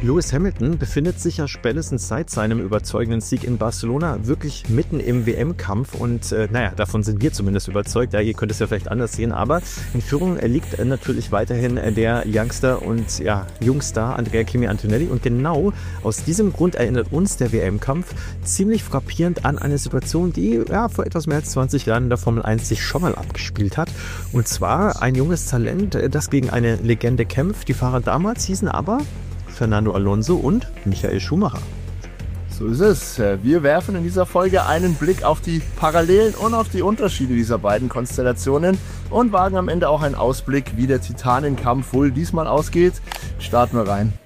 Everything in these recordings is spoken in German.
Lewis Hamilton befindet sich ja spätestens seit seinem überzeugenden Sieg in Barcelona wirklich mitten im WM-Kampf und davon sind wir zumindest überzeugt. Ja, ihr könnt es ja vielleicht anders sehen, aber in Führung liegt natürlich weiterhin der Youngster und Jungstar Andrea Kimi Antonelli und genau aus diesem Grund erinnert uns der WM-Kampf ziemlich frappierend an eine Situation, die vor etwas mehr als 20 Jahren in der Formel 1 sich schon mal abgespielt hat. Und zwar ein junges Talent, das gegen eine Legende kämpft. Die Fahrer damals hießen aber Fernando Alonso und Michael Schumacher. So ist es. Wir werfen in dieser Folge einen Blick auf die Parallelen und auf die Unterschiede dieser beiden Konstellationen und wagen am Ende auch einen Ausblick, wie der Titanenkampf wohl diesmal ausgeht. Starten wir rein.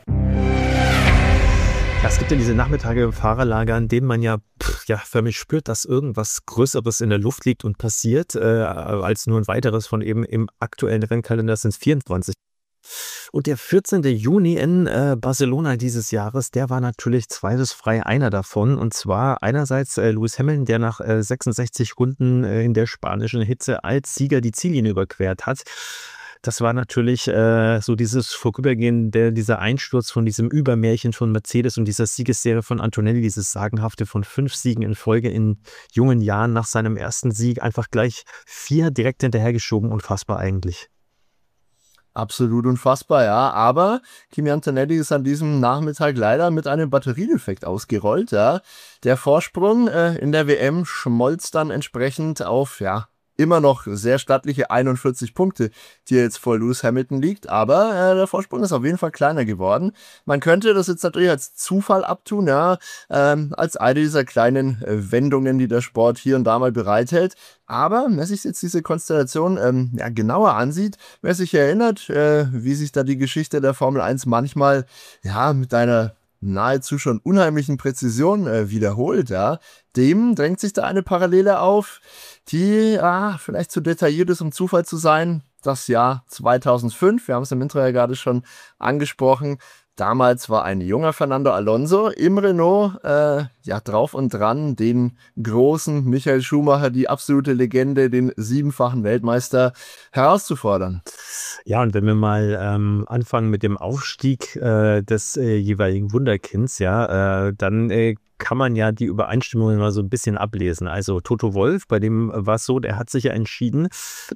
Es gibt ja diese Nachmittage im Fahrerlager, an denen man förmlich spürt, dass irgendwas Größeres in der Luft liegt und passiert, als nur ein weiteres von eben im aktuellen Rennkalender sind es 24. Und der 14. Juni in Barcelona dieses Jahres, der war natürlich zweifelsfrei einer davon. Und zwar einerseits Lewis Hamilton, der nach 66 Runden in der spanischen Hitze als Sieger die Ziellinie überquert hat. Das war natürlich so dieses Vorübergehen, dieser Einsturz von diesem Übermärchen von Mercedes und dieser Siegesserie von Antonelli, dieses sagenhafte von 5 Siegen in Folge in jungen Jahren nach seinem ersten Sieg, einfach gleich 4 direkt hinterhergeschoben. Unfassbar eigentlich. Absolut unfassbar, ja. Aber Kimi Antonelli ist an diesem Nachmittag leider mit einem Batteriedefekt ausgerollt, ja. Der Vorsprung in der WM schmolz dann entsprechend auf, immer noch sehr stattliche 41 Punkte, die jetzt vor Lewis Hamilton liegt, aber der Vorsprung ist auf jeden Fall kleiner geworden. Man könnte das jetzt natürlich als Zufall abtun, als eine dieser kleinen Wendungen, die der Sport hier und da mal bereithält. Aber wer sich jetzt diese Konstellation genauer ansieht, wer sich erinnert, wie sich da die Geschichte der Formel 1 manchmal mit einer nahezu schon unheimlichen Präzision wiederholt, dem drängt sich da eine Parallele auf, die vielleicht zu detailliert ist, um Zufall zu sein. Das Jahr 2005, wir haben es im Intro ja gerade schon angesprochen. Damals war ein junger Fernando Alonso im Renault drauf und dran, den großen Michael Schumacher, die absolute Legende, den 7-fachen Weltmeister herauszufordern. Ja, und wenn wir mal anfangen mit dem Aufstieg des jeweiligen Wunderkinds, dann kann man ja die Übereinstimmungen mal so ein bisschen ablesen. Also Toto Wolff, bei dem war es so, der hat sich ja entschieden,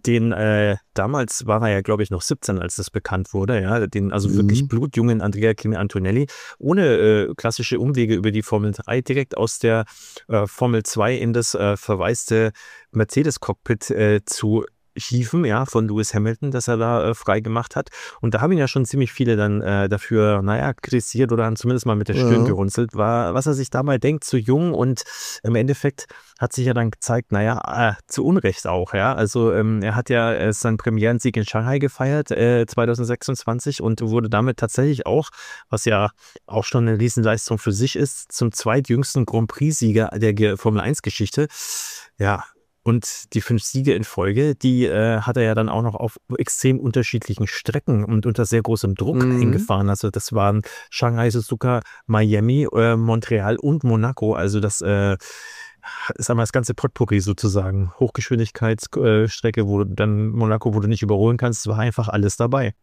damals war er ja, glaube ich, noch 17, als das bekannt wurde, den wirklich blutjungen Andrea Kimi Antonelli, ohne klassische Umwege über die Formel 3, direkt aus der Formel 2 in das verwaiste Mercedes-Cockpit zu hieven, von Lewis Hamilton, das er da frei gemacht hat. Und da haben ihn ja schon ziemlich viele dann dafür, kritisiert oder haben zumindest mal mit der Stirn gerunzelt, was er sich da mal denkt, zu jung und im Endeffekt hat sich ja dann gezeigt, zu Unrecht auch, Also er hat ja seinen Premierensieg in Shanghai gefeiert, 2026 und wurde damit tatsächlich auch, was ja auch schon eine Riesenleistung für sich ist, zum zweitjüngsten Grand Prix-Sieger der Formel 1-Geschichte. Und die 5 Siege in Folge, die hat er ja dann auch noch auf extrem unterschiedlichen Strecken und unter sehr großem Druck eingefahren. Also das waren Shanghai, Suzuka, Miami, Montreal und Monaco. Also das ist einmal das ganze Potpourri sozusagen. Hochgeschwindigkeitsstrecke, wo du nicht überholen kannst, es war einfach alles dabei.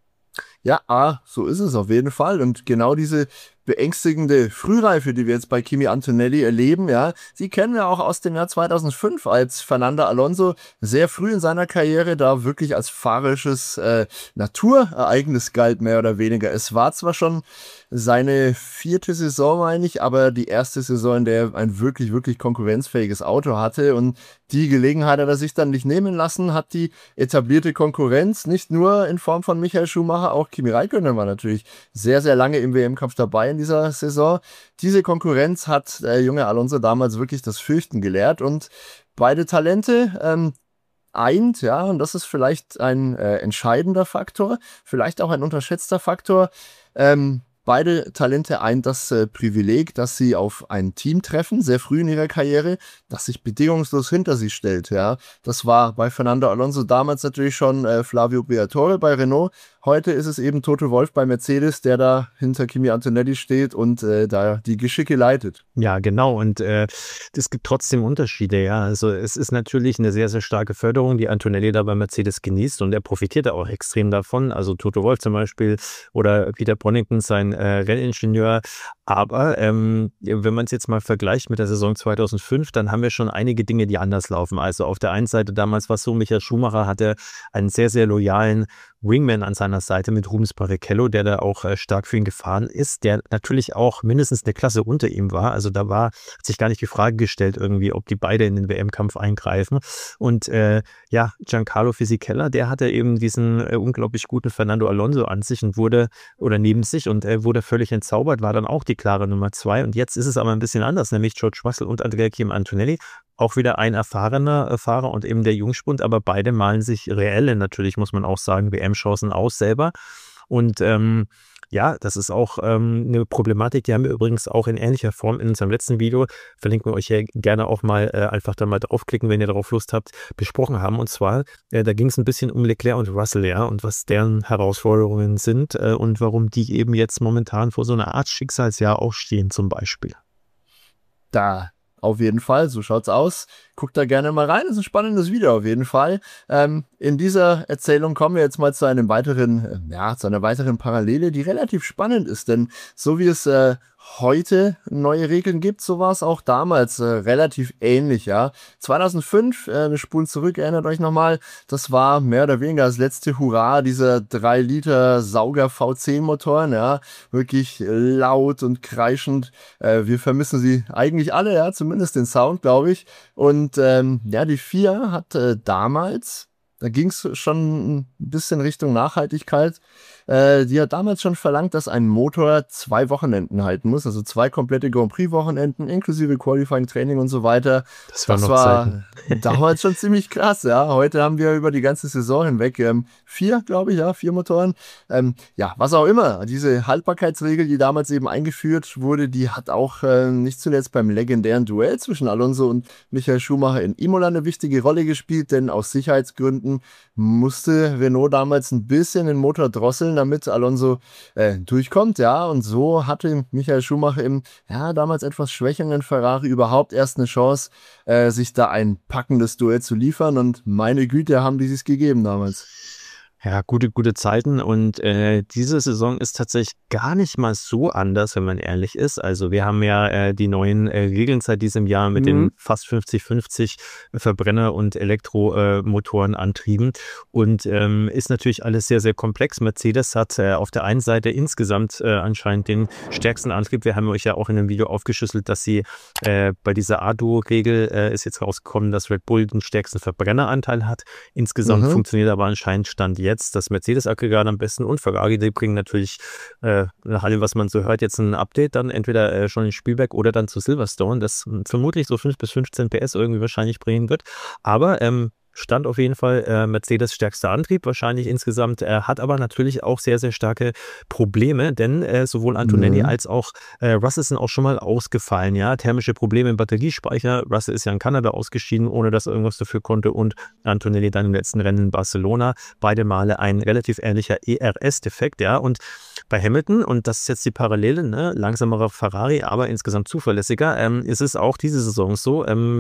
Ja, so ist es auf jeden Fall. Und genau diese beängstigende Frühreife, die wir jetzt bei Kimi Antonelli erleben, sie kennen wir auch aus dem Jahr 2005, als Fernando Alonso sehr früh in seiner Karriere da wirklich als fahrerisches Naturereignis galt, mehr oder weniger. Es war zwar schon seine 4. Saison, meine ich, aber die erste Saison, in der er ein wirklich, wirklich konkurrenzfähiges Auto hatte und die Gelegenheit hat er sich dann nicht nehmen lassen, hat die etablierte Konkurrenz, nicht nur in Form von Michael Schumacher, auch Kimi Räikkönen war natürlich sehr, sehr lange im WM-Kampf dabei in dieser Saison. Diese Konkurrenz hat der junge Alonso damals wirklich das Fürchten gelehrt und beide Talente eint, und das ist vielleicht ein entscheidender Faktor, vielleicht auch ein unterschätzter Faktor. Beide Talente eint das Privileg, dass sie auf ein Team treffen, sehr früh in ihrer Karriere, das sich bedingungslos hinter sie stellt. Das war bei Fernando Alonso damals natürlich schon Flavio Briatore bei Renault. Heute ist es eben Toto Wolff bei Mercedes, der da hinter Kimi Antonelli steht und da die Geschicke leitet. Ja, genau. Und es gibt trotzdem Unterschiede, ja. Also es ist natürlich eine sehr, sehr starke Förderung, die Antonelli da bei Mercedes genießt und er profitiert auch extrem davon. Also Toto Wolff zum Beispiel oder Peter Bronnington, sein Renningenieur. Aber wenn man es jetzt mal vergleicht mit der Saison 2005, dann haben wir schon einige Dinge, die anders laufen. Also auf der einen Seite damals war es so, Michael Schumacher hatte einen sehr, sehr loyalen Wingman an seiner Seite mit Rubens Barrichello, der da auch stark für ihn gefahren ist, der natürlich auch mindestens eine Klasse unter ihm war. Also da hat sich gar nicht die Frage gestellt irgendwie, ob die beide in den WM-Kampf eingreifen. Und Giancarlo Fisichella, der hatte eben diesen unglaublich guten Fernando Alonso an sich und neben sich und wurde völlig entzaubert, war dann auch die klare Nummer 2. Und jetzt ist es aber ein bisschen anders, nämlich George Russell und Andrea Kim Antonelli. Auch wieder ein erfahrener Fahrer und eben der Jungspund, aber beide malen sich reelle, natürlich muss man auch sagen, WM-Chancen aus selber. Und das ist auch eine Problematik, die haben wir übrigens auch in ähnlicher Form in unserem letzten Video, verlinken wir euch hier gerne auch mal, einfach da mal draufklicken, wenn ihr darauf Lust habt, besprochen haben. Und zwar, da ging es ein bisschen um Leclerc und Russell, ja, und was deren Herausforderungen sind und warum die eben jetzt momentan vor so einer Art Schicksalsjahr auch stehen zum Beispiel. Da auf jeden Fall, so schaut's aus. Guckt da gerne mal rein, das ist ein spannendes Video auf jeden Fall. In dieser Erzählung kommen wir jetzt mal zu einer weiteren Parallele, die relativ spannend ist, denn so wie es heute neue Regeln gibt, so war es auch damals relativ ähnlich, ja. 2005, wir spulen zurück, erinnert euch nochmal, das war mehr oder weniger das letzte Hurra dieser 3 Liter Sauger V10-Motoren, ja, wirklich laut und kreischend. Wir vermissen sie eigentlich alle, ja, zumindest den Sound, glaube ich. Und die FIA hat damals, da ging es schon ein bisschen Richtung Nachhaltigkeit. Die hat damals schon verlangt, dass ein Motor 2 Wochenenden halten muss, also 2 komplette Grand Prix-Wochenenden, inklusive Qualifying, Training und so weiter. Das war damals schon ziemlich krass, ja. Heute haben wir über die ganze Saison hinweg 4, glaube ich, ja, 4 Motoren. Was auch immer. Diese Haltbarkeitsregel, die damals eben eingeführt wurde, die hat auch nicht zuletzt beim legendären Duell zwischen Alonso und Michael Schumacher in Imola eine wichtige Rolle gespielt, denn aus Sicherheitsgründen musste Renault damals ein bisschen den Motor drosseln, damit Alonso durchkommt, ja, und so hatte Michael Schumacher im damals etwas schwächeren Ferrari überhaupt erst eine Chance, sich da ein packendes Duell zu liefern, und meine Güte, haben die sich gegeben damals. Ja, gute Zeiten, und diese Saison ist tatsächlich gar nicht mal so anders, wenn man ehrlich ist. Also wir haben ja die neuen Regeln seit diesem Jahr mit den fast 50-50 Verbrenner- und Elektromotorenantrieben, und ist natürlich alles sehr, sehr komplex. Mercedes hat auf der einen Seite insgesamt anscheinend den stärksten Antrieb. Wir haben euch ja auch in einem Video aufgeschlüsselt, dass sie bei dieser A-Duo-Regel ist jetzt rausgekommen, dass Red Bull den stärksten Verbrenneranteil hat. Insgesamt funktioniert aber anscheinend Stand jetzt das Mercedes-Aggregat am besten, und Ferrari, die bringen natürlich nach allem, was man so hört, jetzt ein Update dann entweder schon in Spielberg oder dann zu Silverstone, das vermutlich so 5 bis 15 PS irgendwie wahrscheinlich bringen wird. Aber Stand auf jeden Fall Mercedes stärkster Antrieb wahrscheinlich insgesamt, hat aber natürlich auch sehr, sehr starke Probleme, denn sowohl Antonelli als auch Russell sind auch schon mal ausgefallen, ja, thermische Probleme im Batteriespeicher. Russell ist ja in Kanada ausgeschieden, ohne dass er irgendwas dafür konnte, und Antonelli dann im letzten Rennen in Barcelona, beide Male ein relativ ähnlicher ERS-Defekt, ja, und bei Hamilton, und das ist jetzt die Parallele, ne, langsamerer Ferrari, aber insgesamt zuverlässiger, ist es auch diese Saison so,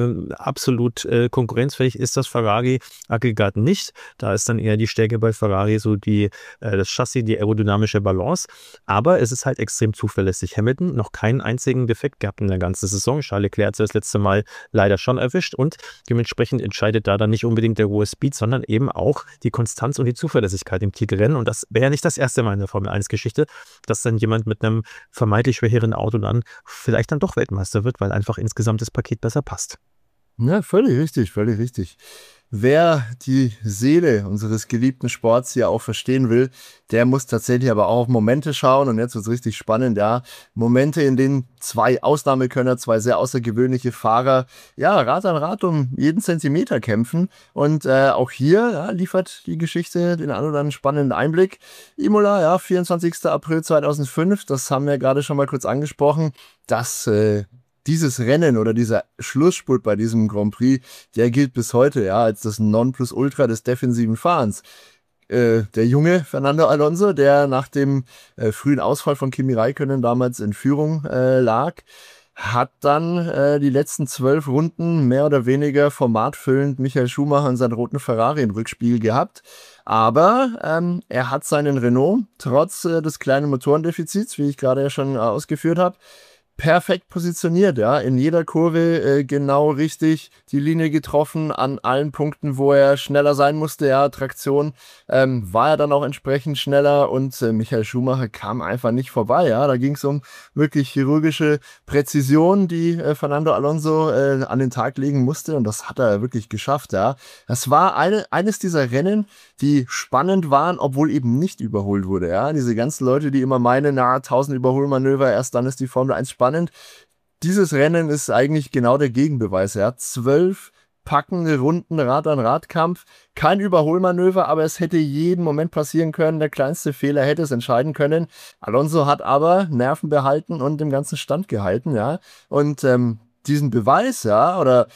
absolut konkurrenzfähig ist das Ferrari-Aggregat nicht. Da ist dann eher die Stärke bei Ferrari so das Chassis, die aerodynamische Balance. Aber es ist halt extrem zuverlässig. Hamilton noch keinen einzigen Defekt gehabt in der ganzen Saison. Charles Leclerc hat das letzte Mal leider schon erwischt, und dementsprechend entscheidet da dann nicht unbedingt der hohe Speed, sondern eben auch die Konstanz und die Zuverlässigkeit im Titelrennen. Und das wäre ja nicht das erste Mal in der Formel-1-Geschichte, dass dann jemand mit einem vermeintlich schwächeren Auto dann vielleicht dann doch Weltmeister wird, weil einfach insgesamt das Paket besser passt. Ja, völlig richtig, völlig richtig. Wer die Seele unseres geliebten Sports hier auch verstehen will, der muss tatsächlich aber auch auf Momente schauen, und jetzt wird es richtig spannend, ja. Momente, in denen 2 Ausnahmekönner, 2 sehr außergewöhnliche Fahrer, ja, Rad an Rad um jeden Zentimeter kämpfen, und auch hier liefert die Geschichte den einen oder anderen spannenden Einblick. Imola, ja, 24. April 2005, das haben wir gerade schon mal kurz angesprochen, dass dieses Rennen oder dieser Schlussspurt bei diesem Grand Prix, der gilt bis heute, ja, als das Nonplusultra des defensiven Fahrens. der junge Fernando Alonso, der nach dem frühen Ausfall von Kimi Räikkönen damals in Führung lag, hat dann die letzten 12 Runden mehr oder weniger formatfüllend Michael Schumacher und seinen roten Ferrari im Rückspiel gehabt. Aber er hat seinen Renault trotz des kleinen Motorendefizits, wie ich gerade ja schon ausgeführt habe, perfekt positioniert, ja, in jeder Kurve genau richtig die Linie getroffen, an allen Punkten, wo er schneller sein musste, ja, Traktion, war er dann auch entsprechend schneller und Michael Schumacher kam einfach nicht vorbei, ja, da ging es um wirklich chirurgische Präzision, die Fernando Alonso an den Tag legen musste und das hat er wirklich geschafft, ja. Das war eines dieser Rennen, die spannend waren, obwohl eben nicht überholt wurde, ja, diese ganzen Leute, die immer meinen, na, 1000 Überholmanöver, erst dann ist die Formel 1 spannend. Dieses Rennen ist eigentlich genau der Gegenbeweis. Er hat 12 packende Runden Rad-an-Rad-Kampf. Kein Überholmanöver, aber es hätte jeden Moment passieren können. Der kleinste Fehler hätte es entscheiden können. Alonso hat aber Nerven behalten und dem Ganzen Stand gehalten, ja. Und diesen Beweis, ja, oder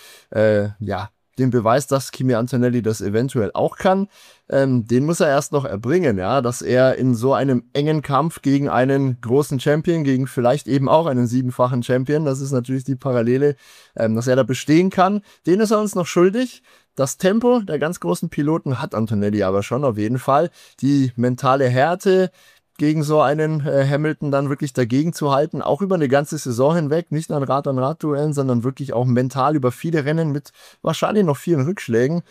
den Beweis, dass Kimi Antonelli das eventuell auch kann, den muss er erst noch erbringen, ja, dass er in so einem engen Kampf gegen einen großen Champion, gegen vielleicht eben auch einen 7-fachen Champion, das ist natürlich die Parallele, dass er da bestehen kann, den ist er uns noch schuldig. Das Tempo der ganz großen Piloten hat Antonelli aber schon auf jeden Fall. Die mentale Härte, gegen so einen Hamilton dann wirklich dagegen zu halten, auch über eine ganze Saison hinweg, nicht an Rad-an-Rad-Duellen, sondern wirklich auch mental über viele Rennen mit wahrscheinlich noch vielen Rückschlägen.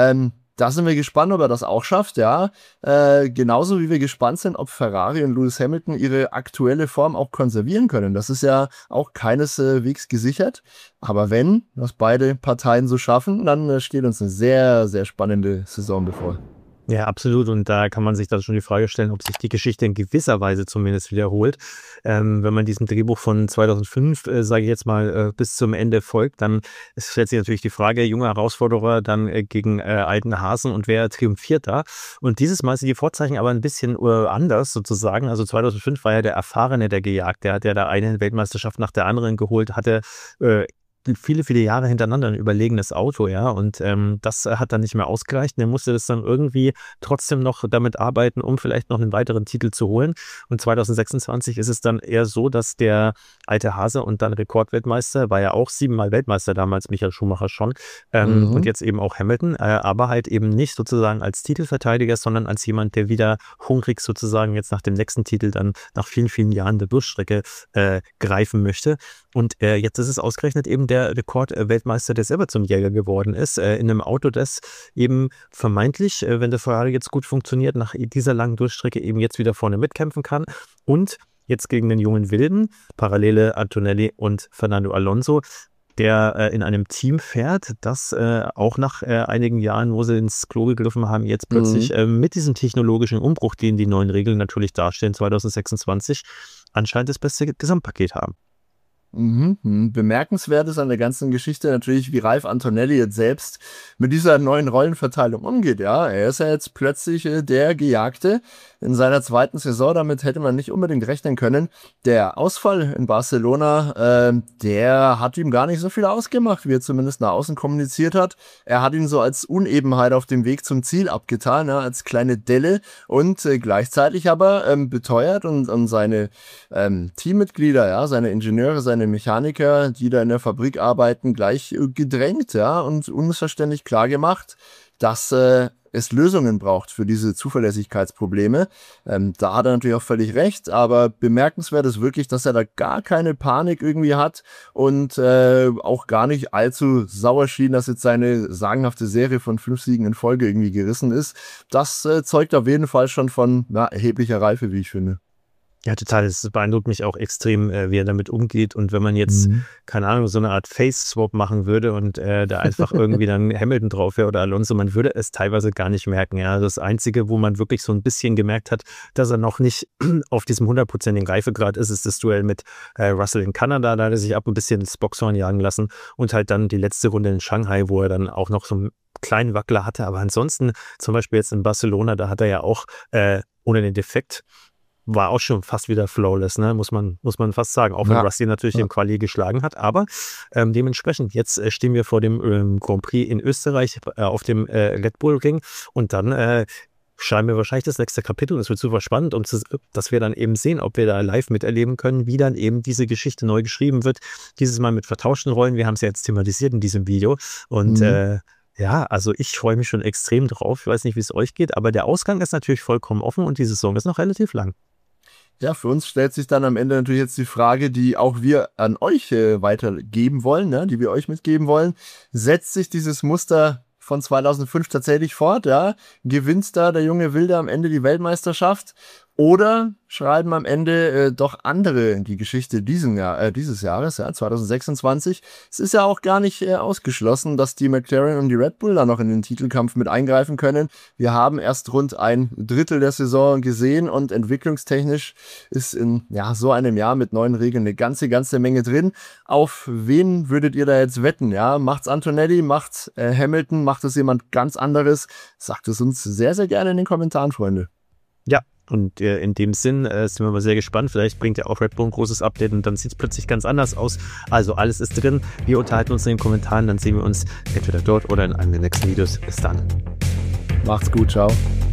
Da sind wir gespannt, ob er das auch schafft, ja. Genauso wie wir gespannt sind, ob Ferrari und Lewis Hamilton ihre aktuelle Form auch konservieren können. Das ist ja auch keineswegs gesichert. Aber wenn das beide Parteien so schaffen, dann steht uns eine sehr, sehr spannende Saison bevor. Ja, absolut. Und da kann man sich dann schon die Frage stellen, ob sich die Geschichte in gewisser Weise zumindest wiederholt. Wenn man diesem Drehbuch von 2005, sage ich jetzt mal, bis zum Ende folgt, dann stellt sich natürlich die Frage, junger Herausforderer dann gegen alten Hasen und wer triumphiert da? Und dieses Mal sind die Vorzeichen aber ein bisschen anders sozusagen. Also 2005 war ja der Erfahrene, der gejagt. Der hat ja da eine Weltmeisterschaft nach der anderen geholt, hatte viele, viele Jahre hintereinander ein überlegenes Auto, ja, und das hat dann nicht mehr ausgereicht. Und er musste das dann irgendwie trotzdem noch damit arbeiten, um vielleicht noch einen weiteren Titel zu holen. Und 2026 ist es dann eher so, dass der alte Hase und dann Rekordweltmeister, war ja auch 7-mal Weltmeister damals, Michael Schumacher schon, und jetzt eben auch Hamilton, aber halt eben nicht sozusagen als Titelverteidiger, sondern als jemand, der wieder hungrig sozusagen jetzt nach dem nächsten Titel dann nach vielen, vielen Jahren der Durchstrecke greifen möchte. Und jetzt ist es ausgerechnet eben der Rekordweltmeister, der selber zum Jäger geworden ist, in einem Auto, das eben vermeintlich, wenn der Ferrari jetzt gut funktioniert, nach dieser langen Durchstrecke eben jetzt wieder vorne mitkämpfen kann und jetzt gegen den jungen Wilden, Parallele Antonelli und Fernando Alonso, der in einem Team fährt, das auch nach einigen Jahren, wo sie ins Klo gegriffen haben, jetzt plötzlich mit diesem technologischen Umbruch, den die neuen Regeln natürlich darstellen, 2026, anscheinend das beste Gesamtpaket haben. Bemerkenswert ist an der ganzen Geschichte natürlich, wie Ralf Antonelli jetzt selbst mit dieser neuen Rollenverteilung umgeht. Ja, er ist ja jetzt plötzlich der Gejagte in seiner zweiten Saison. Damit hätte man nicht unbedingt rechnen können. Der Ausfall in Barcelona, der hat ihm gar nicht so viel ausgemacht, wie er zumindest nach außen kommuniziert hat. Er hat ihn so als Unebenheit auf dem Weg zum Ziel abgetan, ja, als kleine Delle und gleichzeitig aber beteuert und seine Teammitglieder, ja, seine Ingenieure, seine Mechaniker, die da in der Fabrik arbeiten, gleich gedrängt, ja, und unmissverständlich klar gemacht, dass es Lösungen braucht für diese Zuverlässigkeitsprobleme. Da hat er natürlich auch völlig recht, aber bemerkenswert ist wirklich, dass er da gar keine Panik irgendwie hat und auch gar nicht allzu sauer schien, dass jetzt seine sagenhafte Serie von 5 Siegen in Folge irgendwie gerissen ist. Das zeugt auf jeden Fall schon von erheblicher Reife, wie ich finde. Ja, total. Es beeindruckt mich auch extrem, wie er damit umgeht. Und wenn man jetzt, keine Ahnung, so eine Art Face-Swap machen würde und da einfach irgendwie dann Hamilton drauf wäre oder Alonso, man würde es teilweise gar nicht merken. Ja, das Einzige, wo man wirklich so ein bisschen gemerkt hat, dass er noch nicht auf diesem 100%igen Reifegrad ist, ist das Duell mit Russell in Kanada. Da hat er sich ab ein bisschen ins Boxhorn jagen lassen und halt dann die letzte Runde in Shanghai, wo er dann auch noch so einen kleinen Wackler hatte. Aber ansonsten, zum Beispiel jetzt in Barcelona, da hat er ja auch ohne den Defekt, war auch schon fast wieder flawless, ne? Muss man fast sagen, auch wenn Rusty natürlich im Quali geschlagen hat, aber dementsprechend, jetzt stehen wir vor dem Grand Prix in Österreich auf dem Red Bull Ring und dann schreiben wir wahrscheinlich das nächste Kapitel und es wird super spannend, dass wir dann eben sehen, ob wir da live miterleben können, wie dann eben diese Geschichte neu geschrieben wird. Dieses Mal mit vertauschten Rollen. Wir haben es ja jetzt thematisiert in diesem Video und ja, also ich freue mich schon extrem drauf. Ich weiß nicht, wie es euch geht, aber der Ausgang ist natürlich vollkommen offen und die Saison ist noch relativ lang. Ja, für uns stellt sich dann am Ende natürlich jetzt die Frage, die auch wir an euch weitergeben wollen, ne? Die wir euch mitgeben wollen. Setzt sich dieses Muster von 2005 tatsächlich fort, ja? Gewinnt da der junge Wilde am Ende die Weltmeisterschaft? Oder schreiben am Ende doch andere die Geschichte dieses Jahres, ja, 2026. Es ist ja auch gar nicht ausgeschlossen, dass die McLaren und die Red Bull da noch in den Titelkampf mit eingreifen können. Wir haben erst rund ein Drittel der Saison gesehen und entwicklungstechnisch ist in so einem Jahr mit neuen Regeln eine ganze Menge drin. Auf wen würdet ihr da jetzt wetten? Ja, macht's Antonelli, macht's Hamilton, macht es jemand ganz anderes? Sagt es uns sehr, sehr gerne in den Kommentaren, Freunde. Ja. Und in dem Sinn sind wir mal sehr gespannt. Vielleicht bringt ja auch Red Bull ein großes Update und dann sieht es plötzlich ganz anders aus. Also alles ist drin. Wir unterhalten uns in den Kommentaren. Dann sehen wir uns entweder dort oder in einem der nächsten Videos. Bis dann. Macht's gut. Ciao.